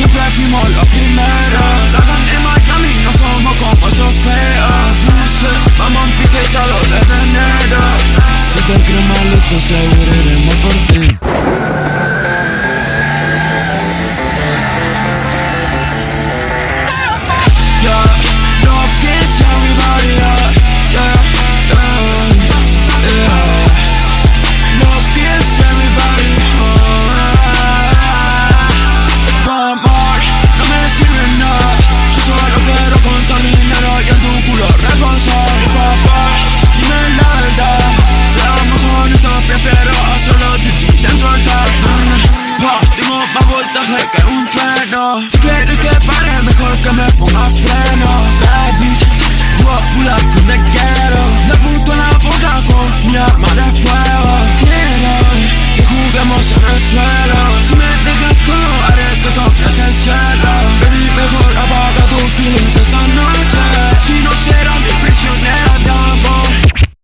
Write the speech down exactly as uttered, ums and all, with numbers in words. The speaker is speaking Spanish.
siempre fuimos los primeros. La gang en Miami, no somos como esos feos. Fuse, vamos en piquetado desde enero. Si te crees malito, seguro iremos por ti. Que un trueno. Si quieres que pare, mejor que me ponga freno. Bad bitch, who pull up from the ghetto. Le apunto en la boca con mi arma de fuego. Quiero que juguemos en el suelo. Si me dejas todo, haré que toques el cielo.